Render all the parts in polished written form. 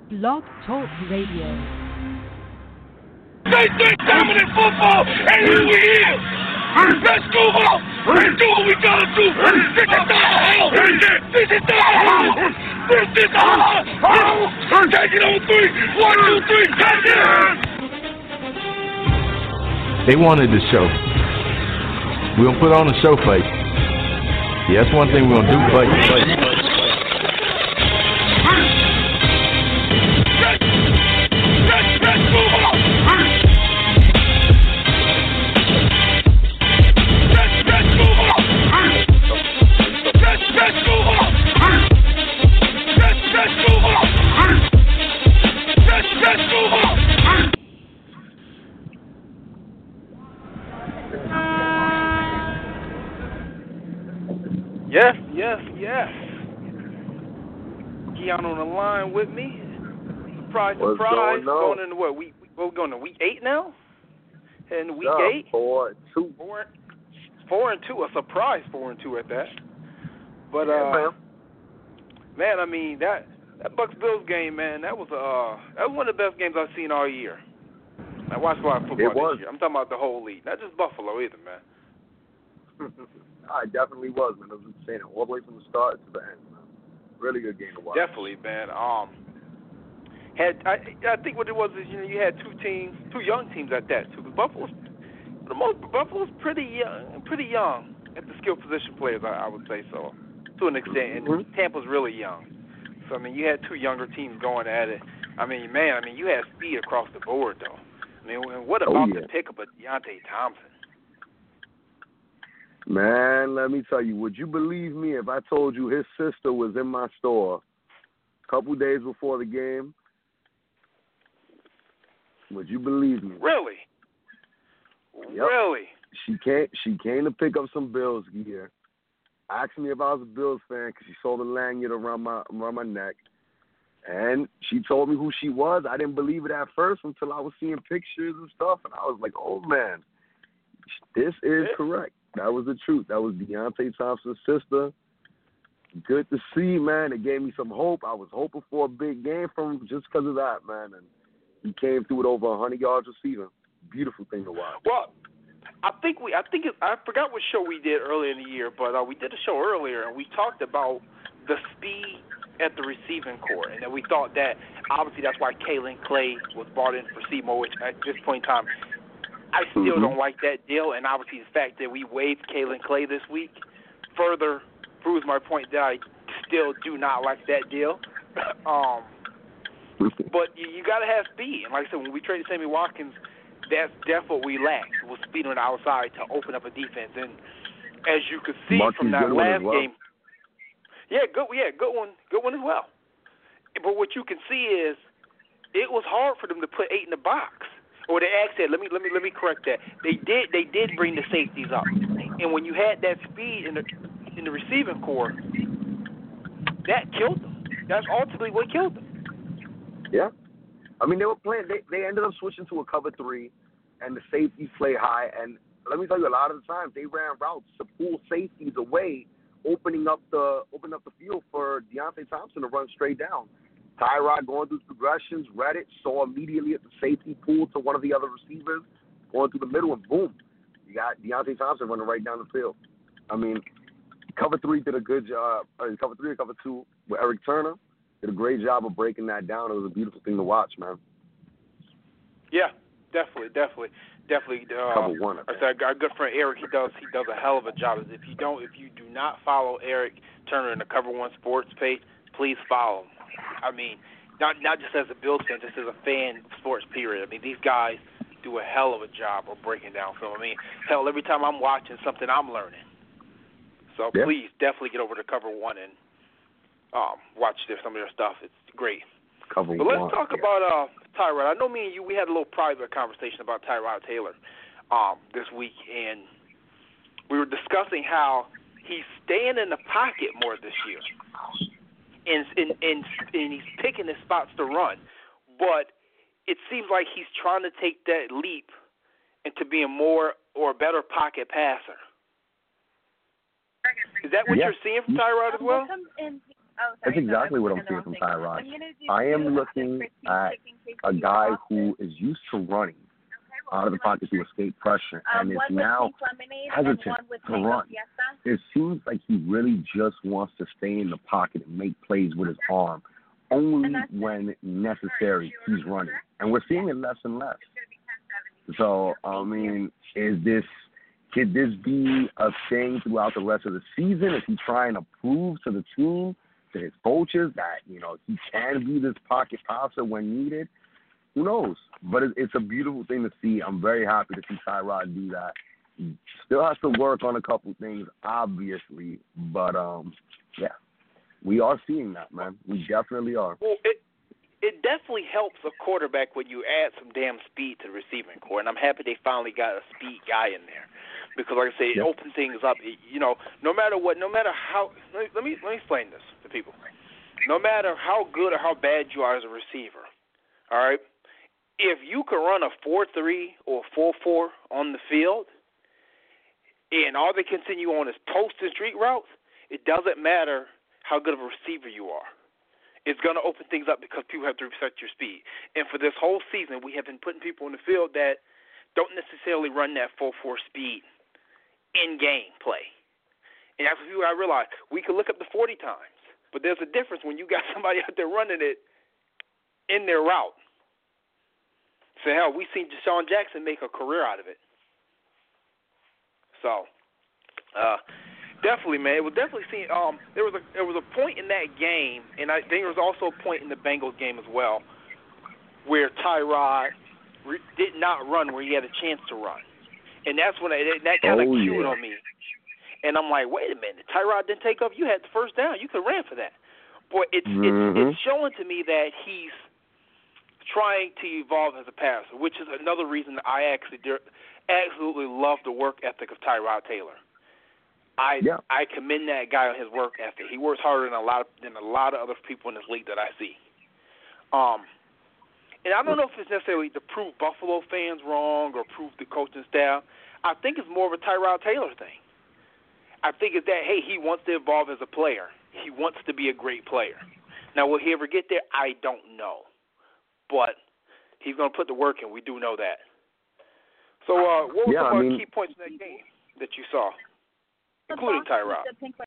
Blog Talk Radio. They think dominant football, and here we is. Let's go out and do what we gotta do. This is not a house. This is not a house. This is a house. Take it on three. 1, 2, 3. Take it. They wanted the show. We're gonna put on a show for you. Yeah, that's one thing we're gonna do for you. Yes. Keon on the line with me. Surprise. Going into what? We're going to week 8 now? And week 8? 4-2. 4-2. A surprise 4-2 at that. But, man, I mean, that Bucs-Bills game, man, that was one of the best games I've seen all year. I watched a lot of football this year. I'm talking about the whole league, not just Buffalo either, man. It definitely was, man. I was saying it all the way from the start to the end, man. Really good game to watch. Definitely, man. I think what it was is, you had two young teams at that too. Buffalo's pretty young at the skill position players. I would say so, to an extent. And Tampa's really young, so I mean, you had two younger teams going at it. I mean, man, you had speed across the board, though. I mean, what about the pickup of Deontay Thompson? Man, let me tell you, would you believe me if I told you his sister was in my store a couple days before the game? Would you believe me? Really? Yep. Really? She came to pick up some Bills gear. Asked me if I was a Bills fan because she saw the lanyard around my neck. And she told me who she was. I didn't believe it at first until I was seeing pictures and stuff. And I was like, oh, man, this is correct. That was the truth. That was Deontay Thompson's sister. Good to see, man. It gave me some hope. I was hoping for a big game from him just because of that, man. And he came through with over 100 yards receiving. Beautiful thing to watch. Well, I forgot what show we did earlier in the year, but we did a show earlier, and we talked about the speed at the receiving core, and then we thought that obviously that's why Kaelin Clay was brought in for Seymour, which at this point in time, I still don't like that deal, and obviously the fact that we waived Kaelin Clay this week further proves my point that I still do not like that deal. But you got to have speed, and like I said, when we traded Sammy Watkins, that's what we lacked, was speed on the outside to open up a defense. And as you could see from that last game, good one as well. But what you can see is it was hard for them to put 8 in the box. Or they actually, let me correct that. They did bring the safeties up, and when you had that speed in the receiving core, that killed them. That's ultimately what killed them. Yeah, I mean, they were playing. They ended up switching to a cover 3, and the safeties play high. And let me tell you, a lot of the times they ran routes to pull safeties away, opening up the field for Deontay Thompson to run straight down. Tyrod going through progressions, read it, saw immediately at the safety pool to one of the other receivers, going through the middle, and boom, you got Deontay Thompson running right down the field. I mean, cover 3 did a good job. Cover 3 or cover 2 with Eric Turner did a great job of breaking that down. It was a beautiful thing to watch, man. Yeah, definitely. Cover 1. Our good friend Eric, he does a hell of a job. If you do not follow Eric Turner in the Cover 1 Sports page, please follow him. I mean, not just as a Bills fan, just as a fan of sports, period. I mean, these guys do a hell of a job of breaking down film. I mean, hell, every time I'm watching something, I'm learning. So please definitely get over to Cover 1 and watch some of their stuff. It's great. But let's talk about Tyrod. I know me and you, we had a little private conversation about Tyrod Taylor this week, and we were discussing how he's staying in the pocket more this year. And he's picking his spots to run. But it seems like he's trying to take that leap into being more or a better pocket passer. Is that what you're seeing from Tyrod as well? That's exactly what I'm seeing from Tyrod. I am looking at a guy who is used to running out of the pocket to escape pressure and is now hesitant to run. It seems like he really just wants to stay in the pocket and make plays with his arm. Only when necessary he's running. And we're seeing it less and less. So, I mean, could this be a thing throughout the rest of the season? Is he trying to prove to the team, to his coaches, that, you know, he can be this pocket passer when needed? Who knows? But it's a beautiful thing to see. I'm very happy to see Tyrod do that. He still has to work on a couple things, obviously. But, yeah, we are seeing that, man. We definitely are. Well, it definitely helps a quarterback when you add some damn speed to the receiving core, and I'm happy they finally got a speed guy in there. Because, like I say, it opens things up. You know, no matter how – let me explain this to people. No matter how good or how bad you are as a receiver, all right, if you can run a 4.3 or 4.4 on the field and all they continue on is post and street routes, it doesn't matter how good of a receiver you are. It's going to open things up because people have to respect your speed. And for this whole season, we have been putting people in the field that don't necessarily run that 4.4 speed in-game play. And that's what I realized. We could look up to 40 times, but there's a difference when you got somebody out there running it in their route. So, hell, we've seen Deshaun Jackson make a career out of it. So, definitely, man. It was definitely seen. There was a point in that game, and I think there was also a point in the Bengals game as well, where Tyrod did not run where he had a chance to run, and that's when that kind of cued on me. And I'm like, wait a minute, Tyrod didn't take off. You had the first down. You could have ran for that. Boy, it's showing to me that he's trying to evolve as a passer, which is another reason that I absolutely love the work ethic of Tyrod Taylor. I commend that guy on his work ethic. He works harder than a lot of other people in this league that I see. And I don't know if it's necessarily to prove Buffalo fans wrong or prove the coaching staff. I think it's more of a Tyrod Taylor thing. I think it's that, hey, he wants to evolve as a player. He wants to be a great player. Now, will he ever get there? I don't know. But he's going to put the work in. We do know that. So what were some of the key points in that game that you saw, including Tyrod?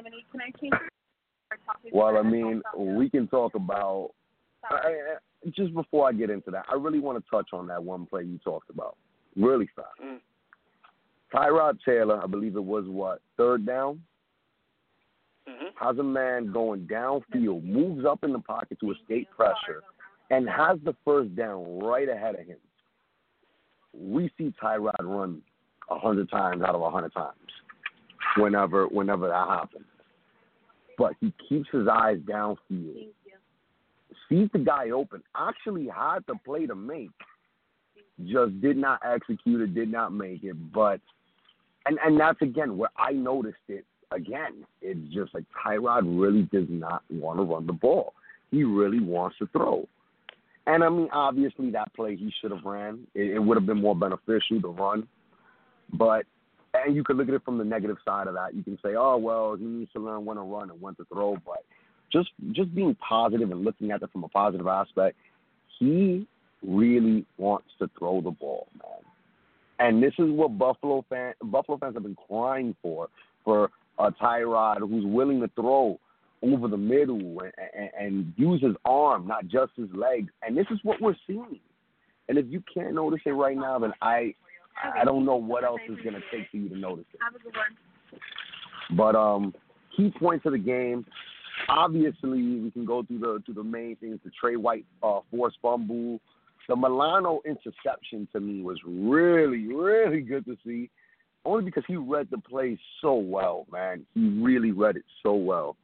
Well, I mean, we can talk about just before I get into that, I really want to touch on that one play you talked about really fast. Tyrod Taylor, I believe it was, third down? Has a man going downfield, moves up in the pocket to escape pressure, and has the first down right ahead of him. We see Tyrod run 100 times out of 100 times whenever that happens. But he keeps his eyes downfield, sees the guy open, actually had the play to make, just did not execute it, did not make it. But and that's, again, where I noticed it again. It's just like Tyrod really does not want to run the ball. He really wants to throw. And, I mean, obviously that play he should have ran. It would have been more beneficial to run. But, and you could look at it from the negative side of that. You can say, oh, well, he needs to learn when to run and when to throw. But just being positive and looking at it from a positive aspect, he really wants to throw the ball, man. And this is what Buffalo fans have been crying for a Tyrod who's willing to throw over the middle and use his arm, not just his legs. And this is what we're seeing. And if you can't notice it right now, then I don't know what else is going to take for you to notice it. Have a good one. But key points of the game, obviously we can go through the main things. The Trey White forced fumble. The Milano interception to me was really, really good to see, only because he read the play so well, man. He really read it so well.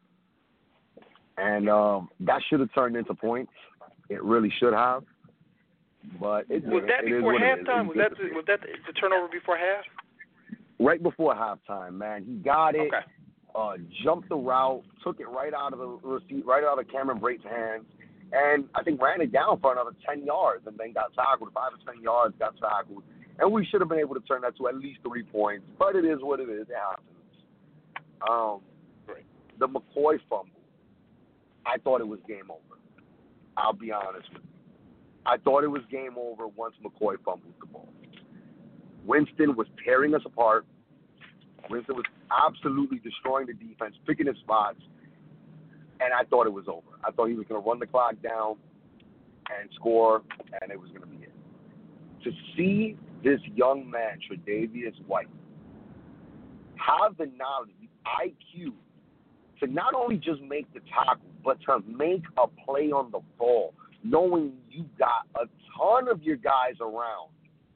And that should have turned into points. It really should have. But it was that before halftime? Was that the turnover before half? Right before halftime, man. He got it. Okay. Jumped the route, took it right out of the receipt, right out of Cameron Brate's hands, and I think ran it down for another 10 yards, and then got tackled 5 or 10 yards, got tackled, and we should have been able to turn that to at least 3 points. But it is what it is. It happens. The McCoy fumble. I thought it was game over. I'll be honest with you. I thought it was game over once McCoy fumbled the ball. Winston was tearing us apart. Winston was absolutely destroying the defense, picking his spots, and I thought it was over. I thought he was going to run the clock down and score, and it was going to be it. To see this young man, Tre'Davious White, have the knowledge, the IQ, to not only just make the tackle, but to make a play on the ball, knowing you got a ton of your guys around,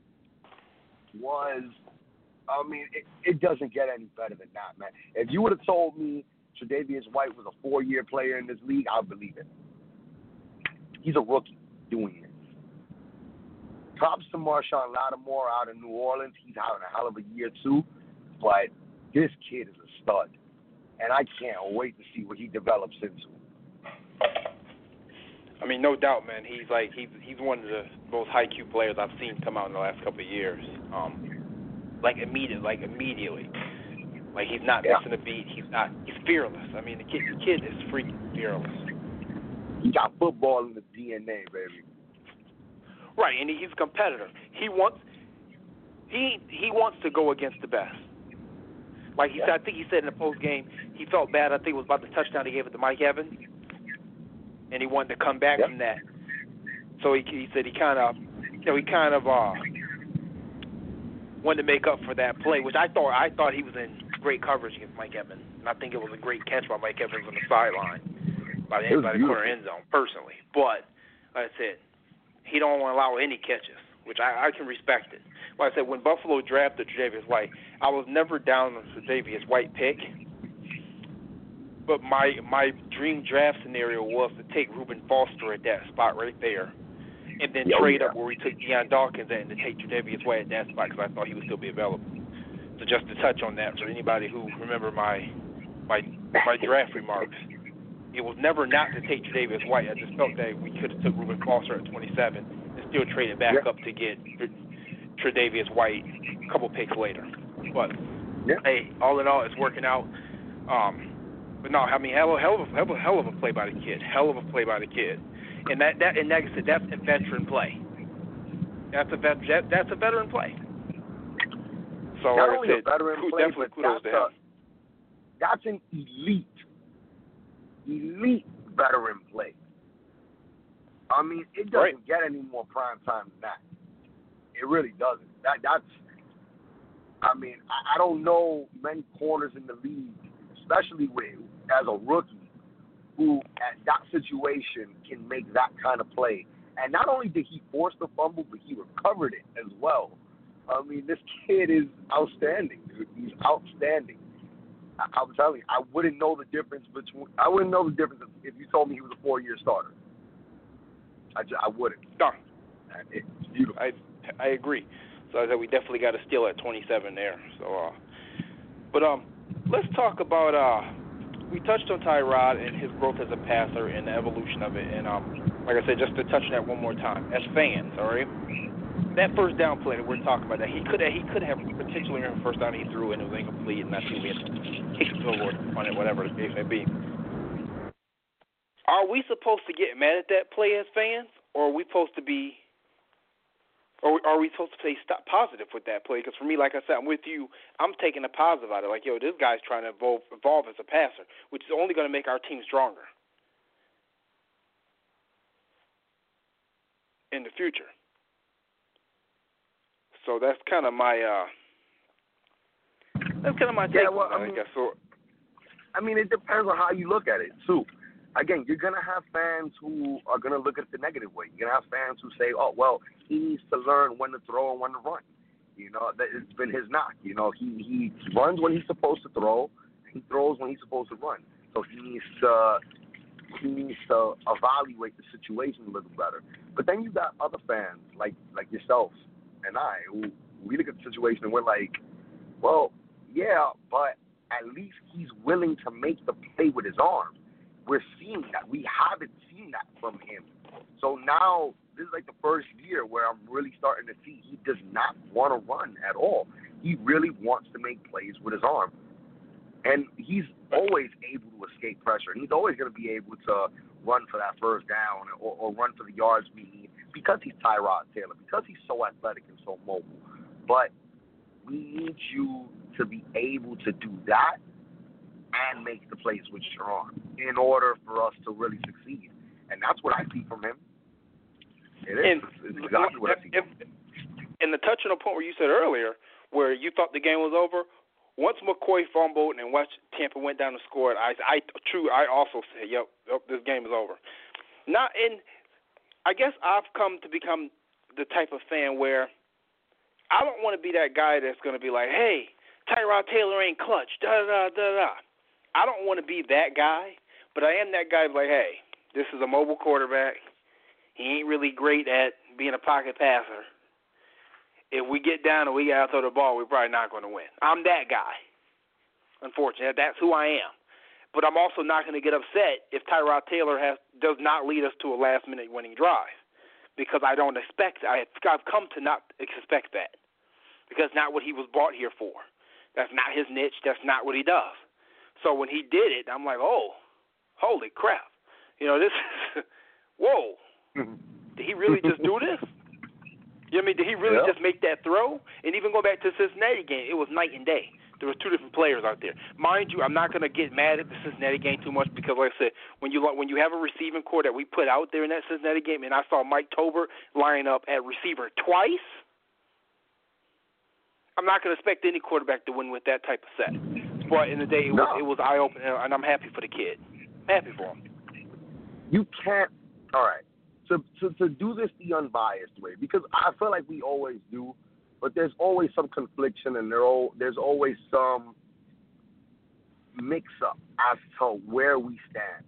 was, I mean, it doesn't get any better than that, man. If you would have told me Tre'Davious White was a 4-year player in this league, I'd believe it. He's a rookie doing it. Props to Marshawn Lattimore out of New Orleans. He's having a hell of a year, too. But this kid is a stud. And I can't wait to see what he develops into. I mean, no doubt, man. He's one of the most high IQ players I've seen come out in the last couple of years. Immediately. Like, he's not missing a beat. He's fearless. I mean, the kid is freaking fearless. He got football in the DNA, baby. Right, and he's a competitor. He wants to go against the best. Like he said, I think he said in the post game, he felt bad. I think it was about the touchdown he gave it to Mike Evans, and he wanted to come back from that. So he said he kind of wanted to make up for that play, which I thought he was in great coverage against Mike Evans, and I think it was a great catch by Mike Evans on the sideline by the corner end zone, personally. But like I said, he don't want to allow any catches, which I can respect it. Like I said, when Buffalo drafted Tre'Davious White, I was never down on the Tre'Davious White pick. But my dream draft scenario was to take Reuben Foster at that spot right there, and then trade up where we took Deion Dawkins at and to take Tre'Davious White at that spot because I thought he would still be available. So just to touch on that for anybody who remember my draft remarks, it was never not to take Tre'Davious White. I just felt that we could have took Reuben Foster at 27 and still traded back up to get Tre'Davious White a couple picks later. But hey, all in all, it's working out. But no, I mean, hell of a play by the kid. Hell of a play by the kid. And like I said, that's a veteran play. That's a veteran play. So not like only I said, a veteran play, definitely kudos to him. That's an elite veteran play. I mean, it doesn't get any more prime time than that. It really doesn't. That's. I mean, I don't know many corners in the league, especially as a rookie, who at that situation can make that kind of play. And not only did he force the fumble, but he recovered it as well. I mean, this kid is outstanding, dude. He's outstanding. I'm telling you, I wouldn't know the difference if you told me he was a 4-year starter. I wouldn't. No. It's beautiful. I agree. So I said we definitely got to steal at 27 there. So, but let's talk about. We touched on Tyrod and his growth as a passer and the evolution of it. And like I said, just to touch on that one more time, as fans, all right, that first down play that we're talking about, that he could have potentially earned the first down he threw and it was incomplete, and that's who we had to kick the field goal on it, whatever the case may be. Are we supposed to get mad at that play as fans, or are we supposed to be? Or are we supposed to stay positive with that play? Because for me, like I said, I'm with you. I'm taking a positive out of it. Like, yo, this guy's trying to evolve as a passer, which is only going to make our team stronger in the future. So that's kind of my take on it, I guess. So, I mean, it depends on how you look at it, too. Again, you're going to have fans who are going to look at it the negative way. You're going to have fans who say, oh, well, he needs to learn when to throw and when to run. You know, it's been his knock. You know, he runs when he's supposed to throw, and he throws when he's supposed to run. So he needs to evaluate the situation a little better. But then you got other fans like yourself and I who we look at the situation and we're like, well, yeah, but at least he's willing to make the play with his arm. We're seeing that. We haven't seen that from him. So now this is like the first year where I'm really starting to see he does not want to run at all. He really wants to make plays with his arm. And he's always able to escape pressure. And he's always going to be able to run for that first down or run for the yards we need because he's Tyrod Taylor, because he's so athletic and so mobile. But we need you to be able to do that and make the plays with your arm in order for us to really succeed. And that's what I see from him. It's exactly what I see from him. And the touch on the point where you said earlier, where you thought the game was over, once McCoy fumbled and once Tampa went down and scored, I also said, yep, this game is over. I guess I've come to become the type of fan where I don't want to be that guy that's going to be like, hey, Tyrod Taylor ain't clutch, da-da-da-da-da. I don't want to be that guy, but I am that guy like, hey, this is a mobile quarterback. He ain't really great at being a pocket passer. If we get down and we got to throw the ball, we're probably not going to win. I'm that guy, unfortunately. That's who I am. But I'm also not going to get upset if Tyrod Taylor does not lead us to a last-minute winning drive because I don't expect – I've come to not expect that because it's not what he was brought here for. That's not his niche. That's not what he does. So when he did it, I'm like, oh, holy crap. You know, this is – whoa. Did he really just do this? You know what I mean? Did he really just make that throw? And even going back to the Cincinnati game, it was night and day. There were two different players out there. Mind you, I'm not going to get mad at the Cincinnati game too much because, like I said, when you have a receiving core that we put out there in that Cincinnati game, and I saw Mike Tolbert line up at receiver twice, I'm not going to expect any quarterback to win with that type of set. But in the day, it was eye-opening, and I'm happy for the kid. Happy for him. You can't – all right. To do this the unbiased way, because I feel like we always do, but there's always some confliction and there's always some mix-up as to where we stand.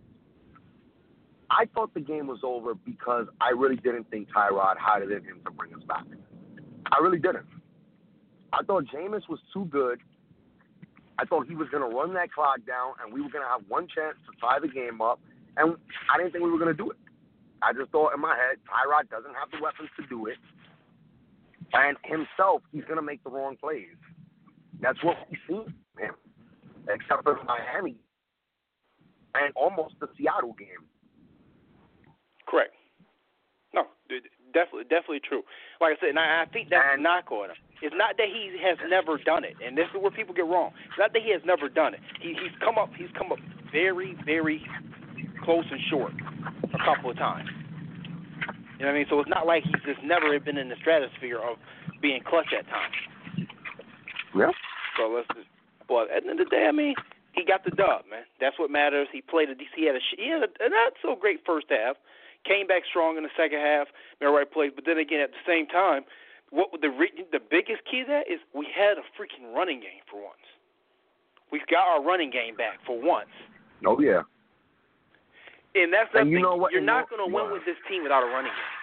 I thought the game was over because I really didn't think Tyrod had it in him to bring us back. I really didn't. I thought Jameis was too good. I thought he was going to run that clock down and we were going to have one chance to tie the game up, and I didn't think we were going to do it. I just thought in my head, Tyrod doesn't have the weapons to do it. And himself, he's going to make the wrong plays. That's what we see from him, except for Miami and almost the Seattle game. Correct. No, definitely true. Like I said, and I think that's a knock on him. It's not that he has never done it, and this is where people get wrong. It's not that he has never done it. He's come up very, very close and short a couple of times. You know what I mean? So it's not like he's just never been in the stratosphere of being clutch at times. Yeah. So but at the end of the day, I mean, he got the dub, man. That's what matters. He had a not so great first half. Came back strong in the second half, made the right plays. But then again, at the same time, what the biggest key to that is we had a freaking running game for once. We've got our running game back for once. Oh yeah. And that's the thing. You know what? You're not going to win with this team without a running game.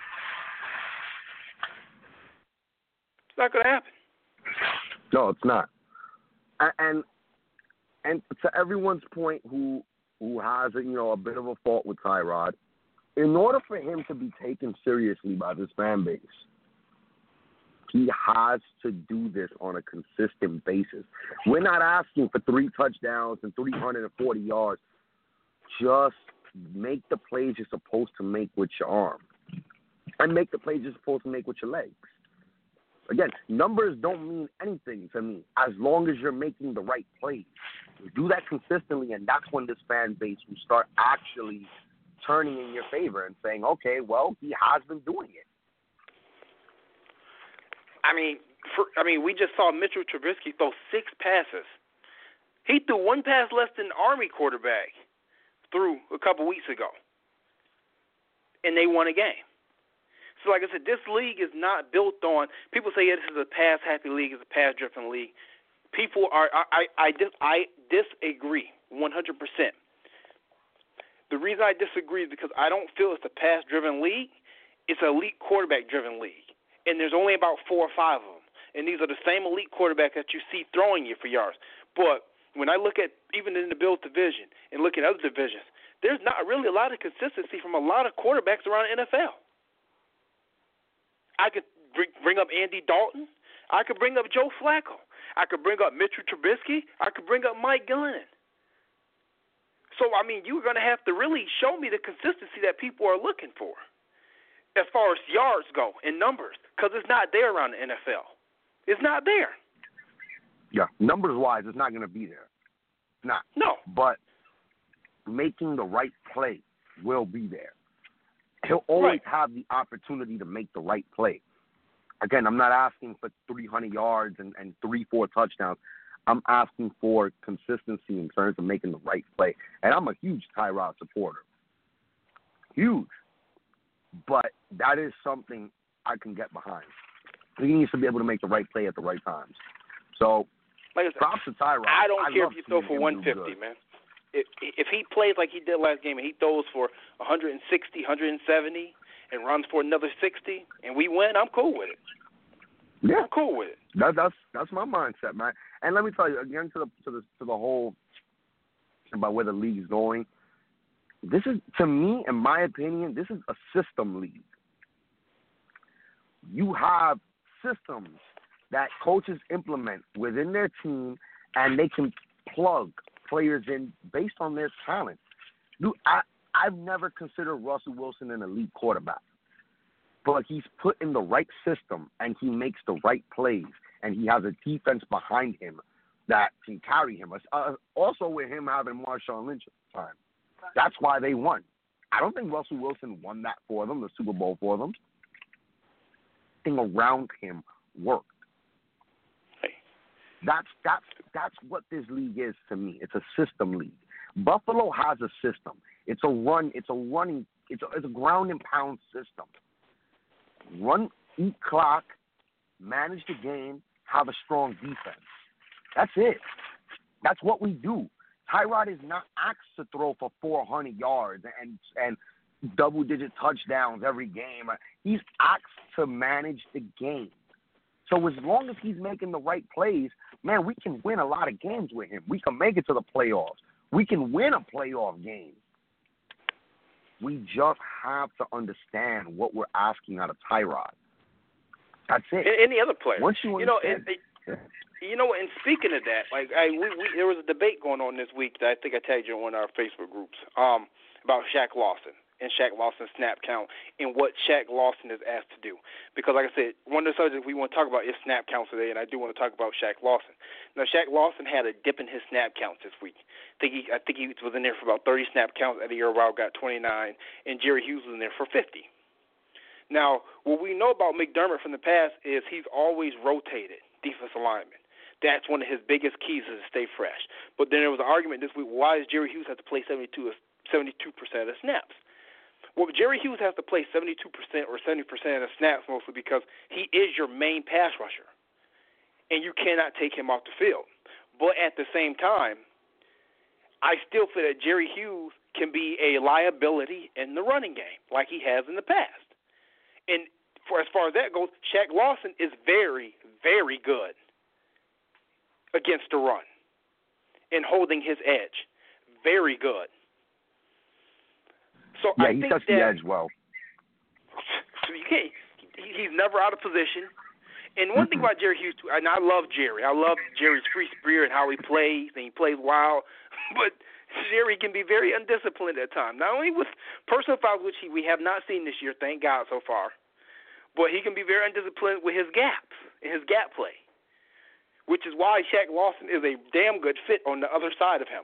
It's not going to happen. No, it's not. And to everyone's point, who has a bit of a fault with Tyrod, in order for him to be taken seriously by this fan base, he has to do this on a consistent basis. We're not asking for 3 touchdowns and 340 yards. Just make the plays you're supposed to make with your arm. And make the plays you're supposed to make with your legs. Again, numbers don't mean anything to me as long as you're making the right plays. You do that consistently, and that's when this fan base will start actually turning in your favor and saying, okay, well, he has been doing it. I mean, we just saw Mitchell Trubisky throw 6 passes. He threw 1 pass less than Army quarterback threw a couple weeks ago, and they won a game. So, like I said, this league is not built on. People say, yeah, this is a pass-happy league, it's a pass-driven league. People are. I disagree 100%. The reason I disagree is because I don't feel it's a pass-driven league. It's an elite quarterback-driven league, and there's only about 4 or 5 of them. And these are the same elite quarterbacks that you see throwing you for yards. But when I look at even in the Bills division and look at other divisions, there's not really a lot of consistency from a lot of quarterbacks around the NFL. I could bring up Andy Dalton. I could bring up Joe Flacco. I could bring up Mitchell Trubisky. I could bring up Mike Glennon. So, I mean, you're going to have to really show me the consistency that people are looking for as far as yards go and numbers, because it's not there around the NFL. It's not there. Yeah, numbers-wise, it's not going to be there. It's not. No. But making the right play will be there. He'll always have the opportunity to make the right play. Again, I'm not asking for 300 yards and 3-4 touchdowns. I'm asking for consistency in terms of making the right play. And I'm a huge Tyrod supporter. Huge. But that is something I can get behind. He needs to be able to make the right play at the right times. So, like I said, props to Tyrod. I don't care if you throw for 150, man. If he plays like he did last game and he throws for 160, 170, and runs for another 60, and we win, I'm cool with it. Yeah, I'm cool with it. That's my mindset, man. And let me tell you again to the whole about where the league's going. This is, to me, in my opinion, this is a system league. You have systems that coaches implement within their team, and they can plug players in based on their talent. Dude, I've never considered Russell Wilson an elite quarterback, but he's put in the right system, and he makes the right plays, and he has a defense behind him that can carry him. Also with him having Marshawn Lynch at the time. That's why they won. I don't think Russell Wilson won that for them, the Super Bowl for them. Thing around him worked. That's what this league is to me. It's a system league. Buffalo has a system. It's a ground and pound system. Run, eat clock, manage the game, have a strong defense. That's it. That's what we do. Tyrod is not asked to throw for 400 yards and double-digit touchdowns every game. He's asked to manage the game. So as long as he's making the right plays, man, we can win a lot of games with him. We can make it to the playoffs. We can win a playoff game. We just have to understand what we're asking out of Tyrod. That's it. Any other player. Once you understand, and speaking of that, like there was a debate going on this week that I think I tagged you in one of our Facebook groups about Shaq Lawson and Shaq Lawson's snap count and what Shaq Lawson is asked to do. Because, like I said, one of the subjects we want to talk about is snap counts today, and I do want to talk about Shaq Lawson. Now, Shaq Lawson had a dip in his snap counts this week. I think he was in there for about 30 snap counts. Eddie Irwell got 29, and Jerry Hughes was in there for 50. Now, what we know about McDermott from the past is he's always rotated defensive linemen. That's one of his biggest keys is to stay fresh. But then there was an argument this week, why does Jerry Hughes have to play 72% of the snaps? Well, Jerry Hughes has to play 72% or 70% of the snaps mostly because he is your main pass rusher, and you cannot take him off the field. But at the same time, I still feel that Jerry Hughes can be a liability in the running game like he has in the past. And as far as that goes, Shaq Lawson is very, very good against the run and holding his edge. Very good. So yeah, I he think touched the edge well. So you can't. He's never out of position. And one thing about Jerry Hughes, and I love Jerry. I love Jerry's free spirit and how he plays, and he plays wild. But Jerry can be very undisciplined at times. Not only with personal fouls, which we have not seen this year, thank God so far, but he can be very undisciplined with his gaps, his gap play, which is why Shaq Lawson is a damn good fit on the other side of him,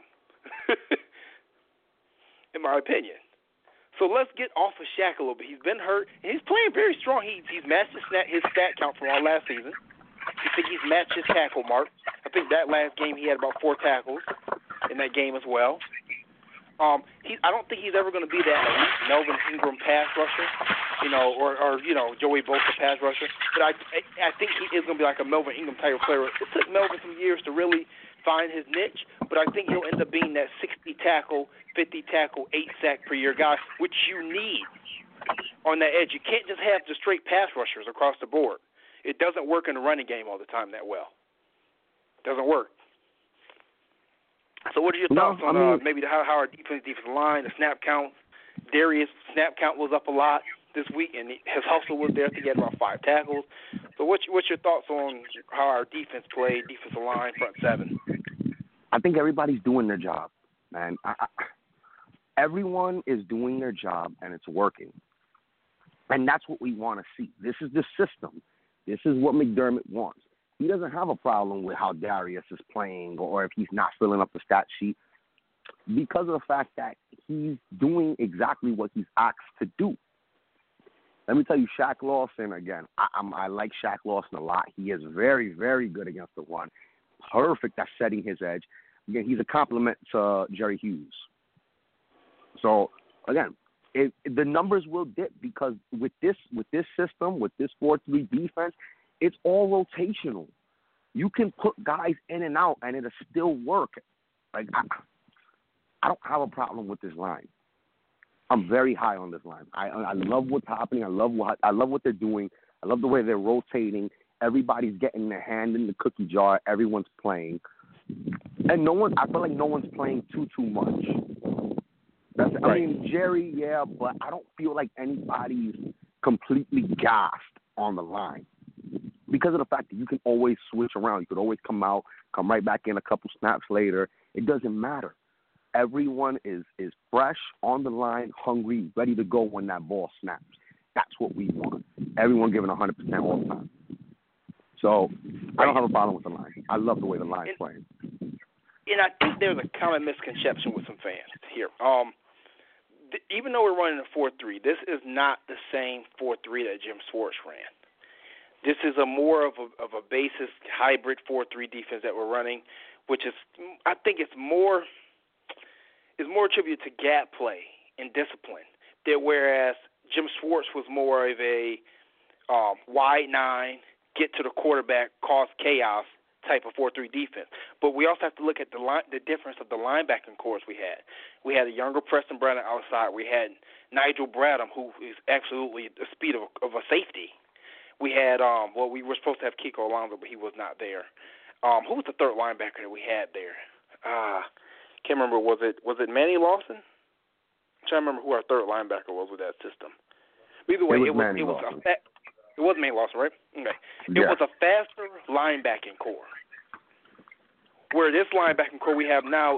in my opinion. So let's get off of Shaq a little bit. He's been hurt, and he's playing very strong. He's matched his stat count from our last season. I think he's matched his tackle mark. I think that last game he had about 4 tackles in that game as well. I don't think he's ever going to be that elite Melvin Ingram pass rusher, or Joey Bosa pass rusher. But I think he is going to be like a Melvin Ingram type of player. It took Melvin some years to really find his niche, but I think he'll end up being that 60 tackle, 50 tackle, 8 sack per year guy, which you need on that edge. You can't just have the straight pass rushers across the board. It doesn't work in the running game all the time that well. It doesn't work. So what are your thoughts on maybe how our defensive line, the snap count? Darius' snap count was up a lot this week, and his hustle was there. I think he had about 5 tackles. So what's your thoughts on how our defense played, defensive line, front seven? I think everybody's doing their job, man. Everyone is doing their job, and it's working. And that's what we want to see. This is the system. This is what McDermott wants. He doesn't have a problem with how Darius is playing or if he's not filling up the stat sheet because of the fact that he's doing exactly what he's asked to do. Let me tell you, Shaq Lawson, again, I like Shaq Lawson a lot. He is very, very good against the run. Perfect at setting his edge. Again, he's a compliment to Jerry Hughes. So, again, the numbers will dip because with this system, with this 4-3 defense, it's all rotational. You can put guys in and out, and it'll still work. Like I don't have a problem with this line. I'm very high on this line. I love what's happening. I love what they're doing. I love the way they're rotating. Everybody's getting their hand in the cookie jar. Everyone's playing, and I feel like no one's playing too much. I mean, Jerry, yeah, but I don't feel like anybody's completely gassed on the line because of the fact that you can always switch around. You could always come out, come right back in a couple snaps later. It doesn't matter. Everyone is fresh, on the line, hungry, ready to go when that ball snaps. That's what we want. Everyone giving 100% all the time. So I don't have a problem with the line. I love the way the line's playing. And I think there's a common misconception with some fans here. Even though we're running a 4-3, this is not the same 4-3 that Jim Schwartz ran. This is a more of a basis hybrid 4-3 defense that we're running, which is, I think it's more attributed to gap play and discipline. That whereas Jim Schwartz was more of a wide 9, get to the quarterback, cause chaos type of 4-3 defense. But we also have to look at the difference of the linebacking corps we had. We had a younger Preston Brown outside. We had Nigel Bradham, who is absolutely the speed of a safety. We had, we were supposed to have Kiko Alonso, but he was not there. Who was the third linebacker that we had there? Can't remember. Was it Manny Lawson? I'm trying to remember who our third linebacker was with that system. Either way, it was Manny Lawson, right? Okay. It was a faster linebacking core. Where this linebacking core we have now,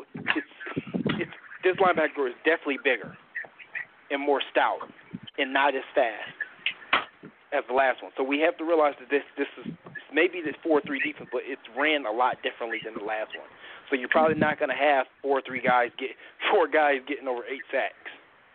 this linebacker core is definitely bigger and more stout and not as fast as the last one. So we have to realize that this is maybe this 4-3 defense, but it's ran a lot differently than the last one. So you're probably not going to have 4 guys getting over 8 sacks.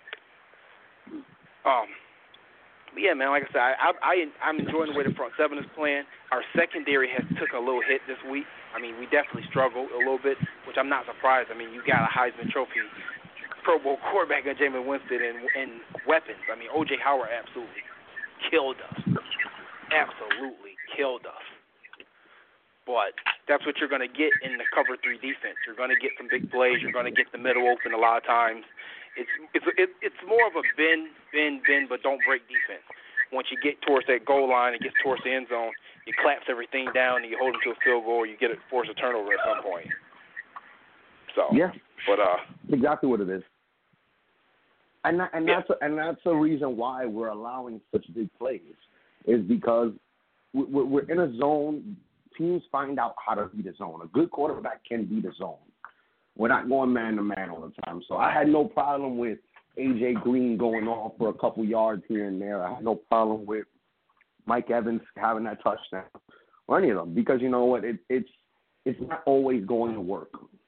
Yeah, man, like I said, I'm enjoying the way the front seven is playing. Our secondary has took a little hit this week. I mean, we definitely struggled a little bit, which I'm not surprised. I mean, you got a Heisman Trophy Pro Bowl quarterback in Jameis Winston and weapons. I mean, O.J. Howard absolutely killed us. Absolutely killed us. But that's what you're going to get in the cover 3 defense. You're going to get some big plays. You're going to get the middle open a lot of times. It's more of a bend, but don't break defense. Once you get towards that goal line and gets towards the end zone, you collapse everything down and you hold them to a field goal or you force a turnover at some point. So yeah, but exactly what it is. And that's the reason why we're allowing such big plays is because we're in a zone. Teams find out how to beat a zone. A good quarterback can beat a zone. We're not going man-to-man all the time. So I had no problem with A.J. Green going off for a couple yards here and there. I had no problem with Mike Evans having that touchdown or any of them because, you know what, it's not always going to work.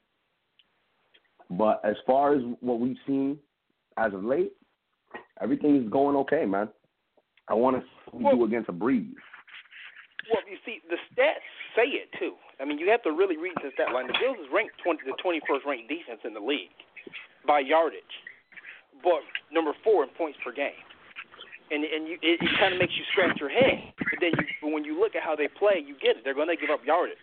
But as far as what we've seen as of late, everything is going okay, man. I want to see what we do against a breeze. Well, you see, the stats say it, too. I mean, you have to really read the stat line. The Bills is ranked the 21st ranked defense in the league by yardage, but number 4 in points per game. And it kind of makes you scratch your head. But then when you look at how they play, you get it. They're going to give up yardage.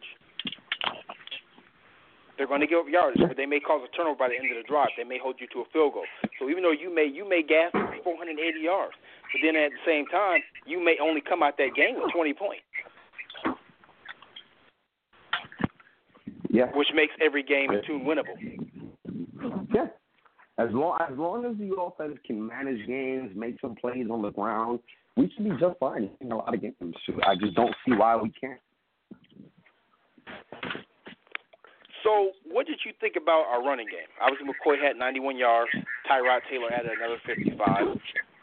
They're going to give up yardage, but they may cause a turnover by the end of the drive. They may hold you to a field goal. So even though you may gas 480 yards, but then at the same time, you may only come out that game with 20 points. Yeah. Which makes every game in tune winnable. Yeah. As long as the offense can manage games, make some plays on the ground, we should be just fine in a lot of games. I just don't see why we can't. So, what did you think about our running game? Obviously, McCoy had 91 yards. Tyrod Taylor added another 55.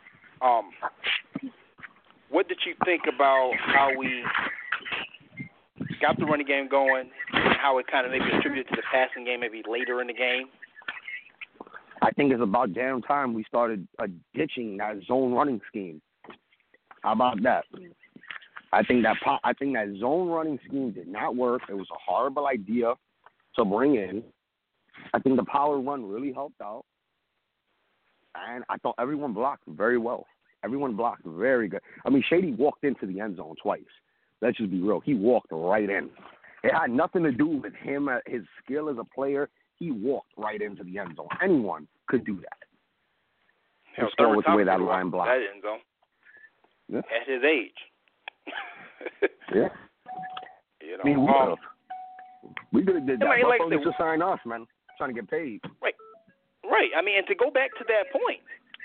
What did you think about how we got the running game going and how it kind of maybe attributed to the passing game maybe later in the game? I think it's about damn time we started ditching that zone running scheme. How about that? I think that zone running scheme did not work. It was a horrible idea to bring in. I think the power run really helped out. And I thought everyone blocked very well. Everyone blocked very good. I mean, Shady walked into the end zone twice. Let's just be real. He walked right in. It had nothing to do with him, his skill as a player. He walked right into the end zone. Anyone could do that. Hell, go with the way that line blocked. That end zone. Yeah. At his age. Yeah. You know, I mean, we could have did that. Like Buffalo just signed us, man. Trying to get paid. Right. I mean, and to go back to that point,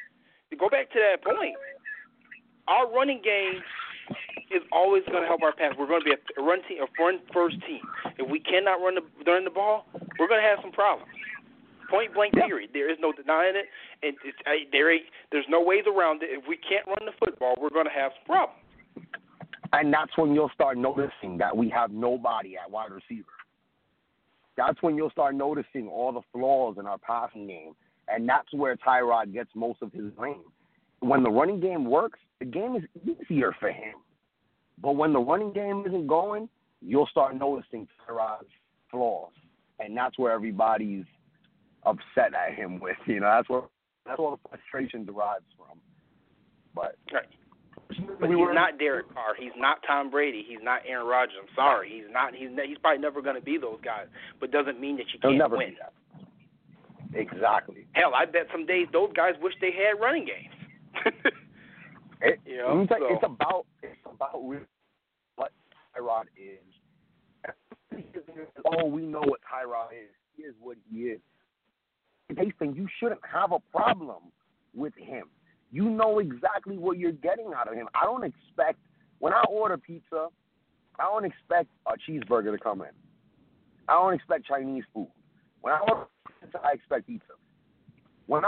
our running game is always going to help our pass. We're going to be a run first team. If we cannot run the ball, we're going to have some problems. Point blank period. There is no denying it, and there's no ways around it. If we can't run the football, we're going to have some problems. And that's when you'll start noticing that we have nobody at wide receiver. That's when you'll start noticing all the flaws in our passing game, and that's where Tyrod gets most of his blame. When the running game works, the game is easier for him. But when the running game isn't going, you'll start noticing Tyrod's flaws, and that's where everybody's upset at him with. You know, that's where the frustration derives from. But right. But he's not Derek Carr. He's not Tom Brady. He's not Aaron Rodgers. I'm sorry. He's not. He's probably never going to be those guys. But doesn't mean that you can't never win. Be that. Exactly. Hell, I bet some days those guys wish they had running games. It's about really what Tyrod is. Oh, we know what Tyrod is. He is what he is. Jason, you shouldn't have a problem with him. You know exactly what you're getting out of him. I don't expect, when I order pizza, I don't expect a cheeseburger to come in. I don't expect Chinese food. When I order pizza, I expect pizza. When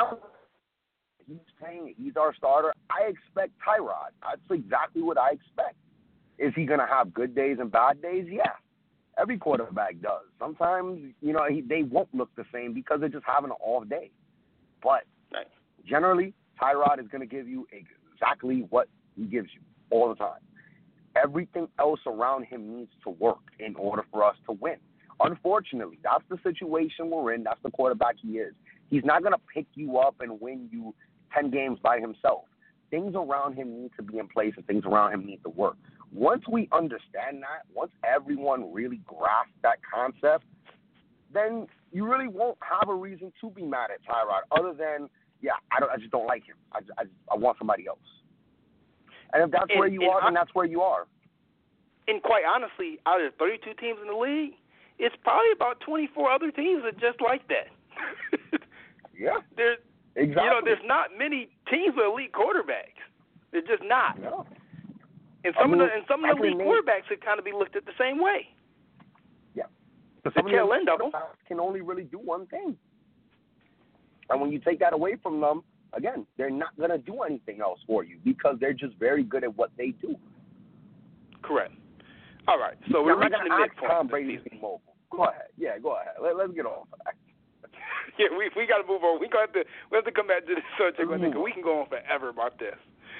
he's our starter, I expect Tyrod. That's exactly what I expect. Is he going to have good days and bad days? Yeah. Every quarterback does. Sometimes, they won't look the same because they're just having an off day. But generally, Tyrod is going to give you exactly what he gives you all the time. Everything else around him needs to work in order for us to win. Unfortunately, that's the situation we're in. That's the quarterback he is. He's not going to pick you up and win you 10 games by himself. Things around him need to be in place and things around him need to work. Once we understand that, once everyone really grasps that concept, then you really won't have a reason to be mad at Tyrod other than, I just don't like him. I want somebody else. And if that's where you are, then that's where you are. And quite honestly, out of 32 teams in the league, it's probably about 24 other teams that just like that. Yeah. Exactly. There's not many teams with elite quarterbacks. They're just not. No. And some of the elite quarterbacks could kind of be looked at the same way. Yeah. The tail end of them can only really do one thing. And when you take that away from them, again, they're not going to do anything else for you because they're just very good at what they do. Correct. All right. So we're reaching the midpoint. Tom Brady be mobile. Go ahead. Yeah, go ahead. Let's get off of that. Yeah, we got to move on. We have to come back to this subject. We can go on forever about this.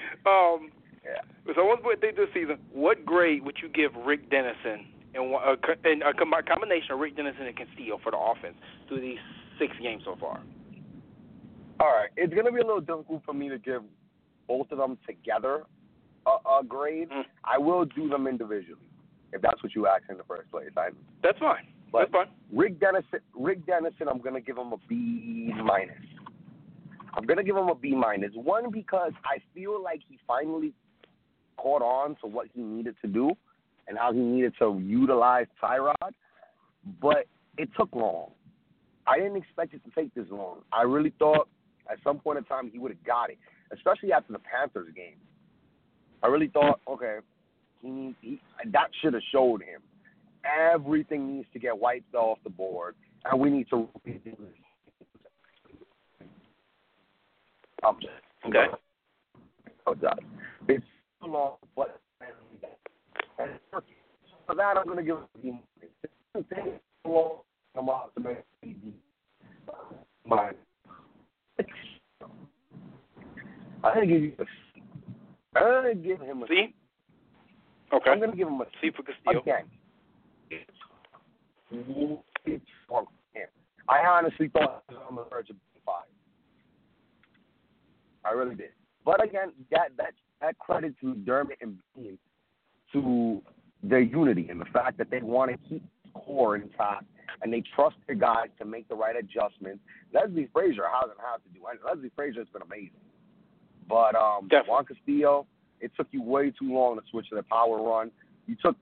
So one thing this season, what grade would you give Rick Dennison and a combination of Rick Dennison and Castillo for the offense through these 6 games so far? All right, it's going to be a little difficult for me to give both of them together a grade. I will do them individually, if that's what you asked in the first place. That's fine. But that's fine. Rick Dennison, I'm going to give him a B-. I'm going to give him a B-. One, because I feel like he finally caught on to what he needed to do and how he needed to utilize Tyrod, but it took long. I didn't expect it to take this long. I really thought At some point in time, he would have got it, especially after the Panthers game. I really thought, okay, that should have showed him. Everything needs to get wiped off the board, and we need to redo this. Okay. It's so long, but for that, I'm going to give him so long. I'm optimistic. I'm going to give him a C. Okay. I'm going to give him a C for Castillo. Again. I honestly thought he was on the verge of being fired. I really did. But again, that credit to Dermott and Bean to their unity and the fact that they want to keep the core intact and they trust their guys to make the right adjustments. Leslie Frazier hasn't had to do anything. Leslie Frazier has been amazing. But Juan Castillo, it took you way too long to switch to the power run. You took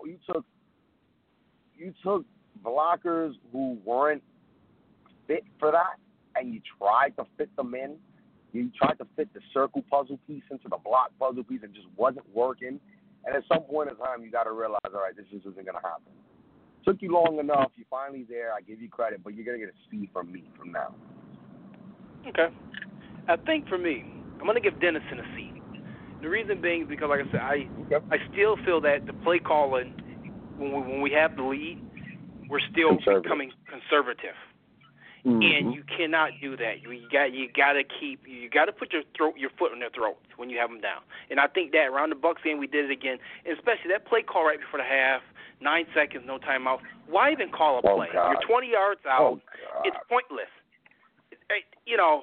blockers who weren't fit for that, and you tried to fit them in. You tried to fit the circle puzzle piece into the block puzzle piece, and just wasn't working. And at some point in time, you got to realize, all right, this just isn't going to happen. Took you long enough. You're finally there. I give you credit, but you're going to get a C from me from now. Okay. I think for me, I'm going to give Dennison a C. The reason being is because, like I said, I still feel that the play calling, when we have the lead, we're still becoming conservative. Mm-hmm. And you cannot do that. You got to put your foot on their throats when you have them down. And I think that around the Bucs game we did it again, and especially that play call right before the half, 9 seconds, no timeout. Why even call a play? God. You're 20 yards out. It's pointless. You know,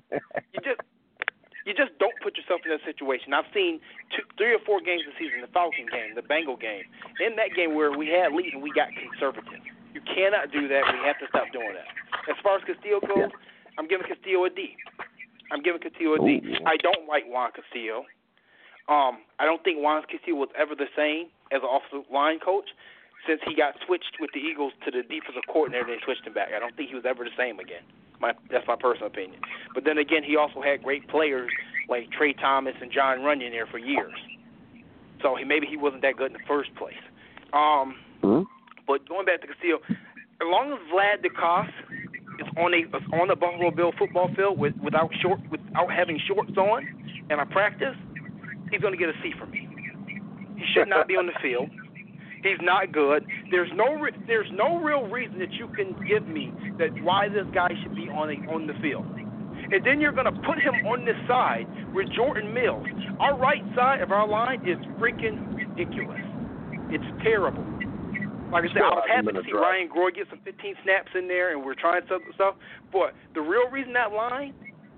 you just don't put yourself in that situation. I've seen 3 or 4 games this season, the Falcon game, the Bengal game. In that game where we had lead and we got conservative. You cannot do that. We have to stop doing that. As far as Castillo goes, I'm giving Castillo a D. I don't like Juan Castillo. I don't think Juan Castillo was ever the same as an offensive line coach since he got switched with the Eagles to the defensive coordinator and they switched him back. I don't think he was ever the same again. That's my personal opinion. But then again, he also had great players like Trey Thomas and John Runyon there for years. So maybe he wasn't that good in the first place. But going back to Castillo, as long as Vlad DeCoste is on the Buffalo Bill football field without having shorts on and I practice, he's going to get a C from me. He should not be on the field. He's not good. There's no real reason that you can give me that why this guy should be on the field. And then you're going to put him on this side with Jordan Mills. Our right side of our line is freaking ridiculous. It's terrible. Like I said, I was happy to see Ryan Groy get some 15 snaps in there, and we're trying some stuff. But the real reason that line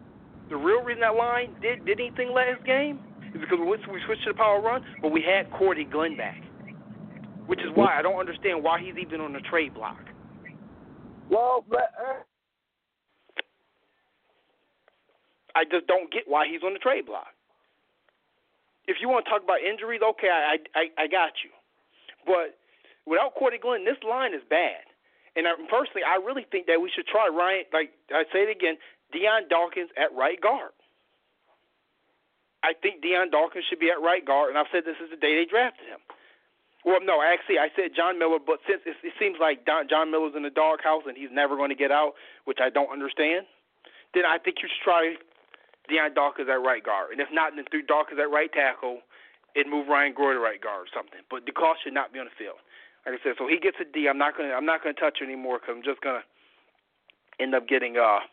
did anything last game is because we switched to the power run, but we had Cordy Glenn back, which is why I don't understand why he's even on the trade block. Well, I just don't get why he's on the trade block. If you want to talk about injuries, okay, I got you. But without Cordy Glenn, this line is bad. And personally, I really think that we should try Ryan, like I say it again, Deion Dawkins at right guard. I think Deion Dawkins should be at right guard, and I've said this is the day they drafted him. Well, no, actually, I said John Miller, but since it seems like John Miller's in the doghouse and he's never going to get out, which I don't understand, then I think you should try Deion Dawkins at right guard. And if not, then through Dawkins at right tackle and move Ryan Groy to right guard or something. But DeCoste should not be on the field. Like I said, so he gets a D. I'm not going to touch it anymore because I'm just going to end up getting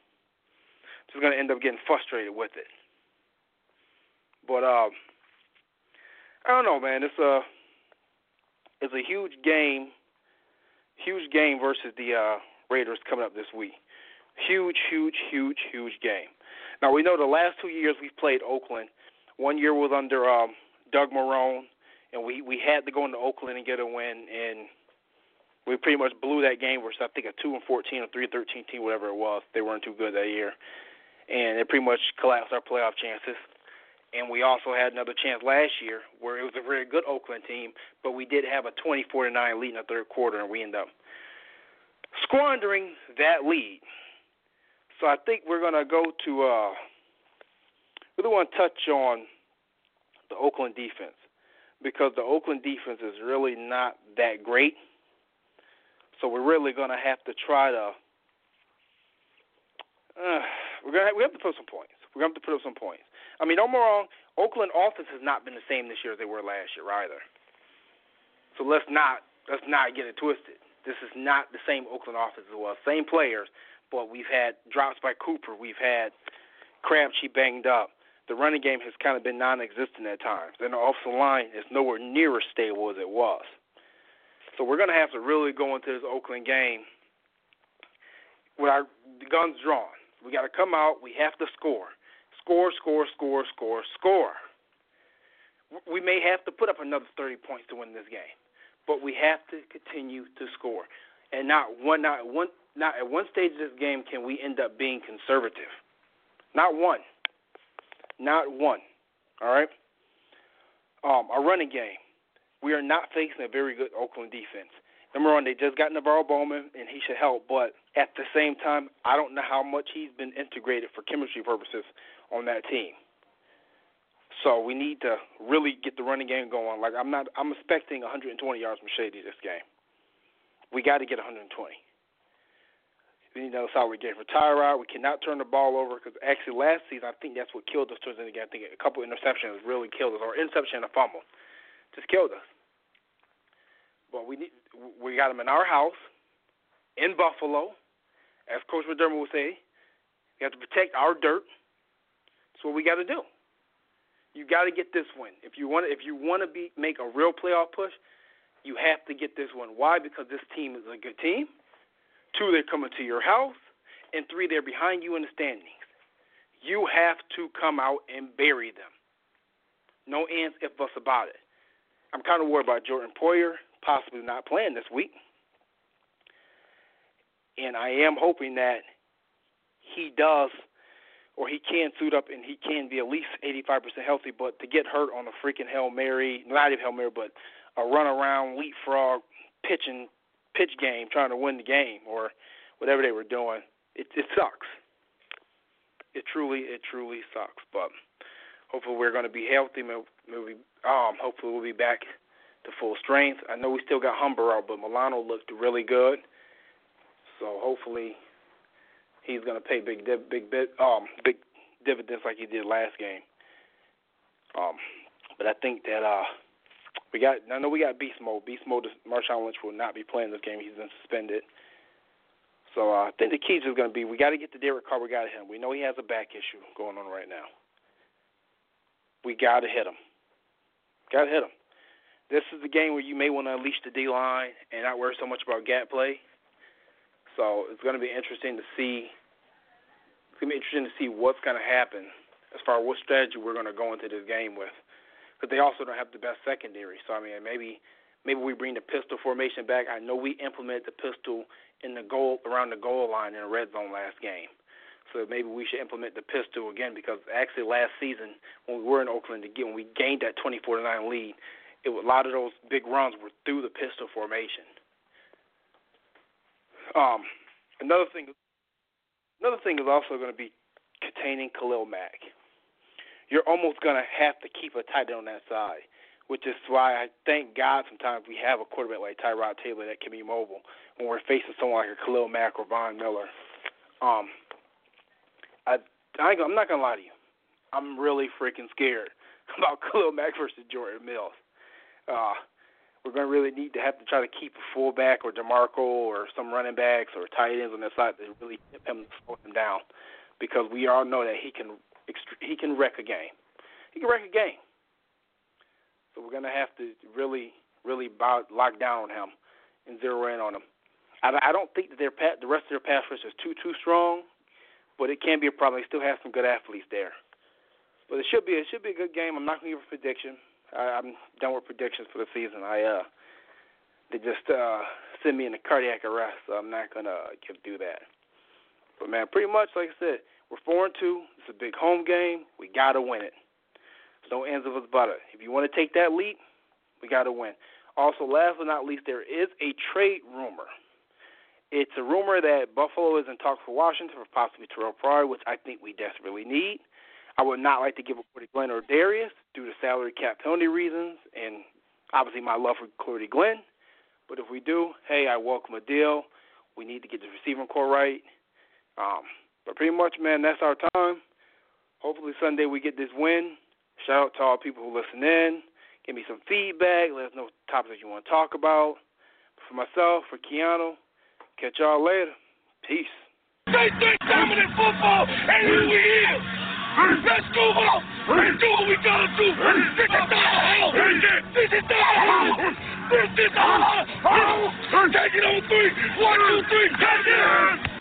frustrated with it. But I don't know, man. It's a huge game versus the Raiders coming up this week. Huge game. Now, we know the last 2 years we've played Oakland. 1 year was under Doug Marrone, and we had to go into Oakland and get a win, and we pretty much blew that game versus, I think, a 2-14 or 3-13 team, whatever it was. They weren't too good that year. And it pretty much collapsed our playoff chances. And we also had another chance last year where it was a very good Oakland team, but we did have a 24-9 lead in the third quarter, and we ended up squandering that lead. So I think we're going to go to really want to touch on the Oakland defense because the Oakland defense is really not that great. So we're really going to have to try to we have to put some points. We're going to have to put up some points. I mean, don't get me wrong, Oakland offense has not been the same this year as they were last year either. So let's not get it twisted. This is not the same Oakland offense as it was. Same players, but we've had drops by Cooper. We've had Crabtree banged up. The running game has kind of been non-existent at times. And the offensive line is nowhere near as stable as it was. So we're going to have to really go into this Oakland game with our guns drawn. We got to come out. We have to score. Score. We may have to put up another 30 points to win this game, but we have to continue to score. And not at one stage of this game can we end up being conservative. Not one. All right. Our running game. We are not facing a very good Oakland defense. Number one, they just got Navarro Bowman, and he should help. But at the same time, I don't know how much he's been integrated for chemistry purposes on that team. So we need to really get the running game going. I'm expecting 120 yards from Shady this game. We got to get 120. We need another solid game for Tyrod. We cannot turn the ball over because actually last season I think that's what killed us towards the end of the game. I think a couple interceptions really killed us, or interception and a fumble just killed us. But we got them in our house, in Buffalo. As Coach McDermott would say, we have to protect our dirt. That's what we got to do. You got to get this win. If you want to make a real playoff push, you have to get this one. Why? Because this team is a good team. 2, they're coming to your house. And 3, they're behind you in the standings. You have to come out and bury them. No ands, if, buts about it. I'm kind of worried about Jordan Poyer possibly not playing this week. And I am hoping that he does, or he can suit up and he can be at least 85% healthy. But to get hurt on a freaking Hail Mary, not even Hail Mary, but a run-around, leapfrog, pitch game, trying to win the game or whatever they were doing, it sucks. It truly sucks. But hopefully we're going to be healthy. Hopefully we'll be back to full strength. I know we still got Humber out, but Milano looked really good. So hopefully he's going to pay big dividends like he did last game. But I think that I know we got Beast Mode. Beast Mode, Marshawn Lynch will not be playing this game. He's been suspended. So I think the key is going to be we got to get to Derek Carr. We got to hit him. We know he has a back issue going on right now. We got to hit him. This is the game where you may want to unleash the D-line and not worry so much about gap play. So it's going to be interesting to see. It's going to be interesting to see what's going to happen as far as what strategy we're going to go into this game with. Because they also don't have the best secondary. So, I mean, maybe we bring the pistol formation back. I know we implemented the pistol around the goal line in the red zone last game. So maybe we should implement the pistol again because actually last season when we were in Oakland, when we gained that 24-9 lead, a lot of those big runs were through the pistol formation. Another thing is also going to be containing Khalil Mack. You're almost going to have to keep a tight end on that side, which is why I thank God sometimes we have a quarterback like Tyrod Taylor that can be mobile when we're facing someone like a Khalil Mack or Von Miller. I'm not going to lie to you. I'm really freaking scared about Khalil Mack versus Jordan Mills. We're going to really need to have to try to keep a fullback or DeMarco or some running backs or tight ends on that side to really keep him, slow him down because we all know that he can wreck a game. He can wreck a game. So we're going to have to really lock down on him and zero in on him. I don't think that the rest of their pass rush is too strong, but it can be a problem. They still have some good athletes there. But it should be a good game. I'm not going to give a prediction. I'm done with predictions for the season. They just send me in a cardiac arrest, so I'm not going to do that. But, man, pretty much, like I said, we're 4-2. It's a big home game. We got to win it. There's no ends of us but it. If you want to take that leap, we got to win. Also, last but not least, there is a trade rumor. It's a rumor that Buffalo is in talks for Washington for possibly Terrell Pryor, which I think we desperately need. I would not like to give up Cordy Glenn or Darius due to salary cap penalty reasons and obviously my love for Cordy Glenn. But if we do, hey, I welcome a deal. We need to get the receiving core right. But pretty much, man, that's our time. Hopefully Sunday we get this win. Shout out to all people who listen in. Give me some feedback. Let us know what topics you want to talk about. For myself, for Keanu, catch y'all later. Peace. They think dominant football, and here we is. Let's go out and do what we gotta do. This is the house. This is the house. This is the house. Take it on 3. 1, 2, 3. Take it.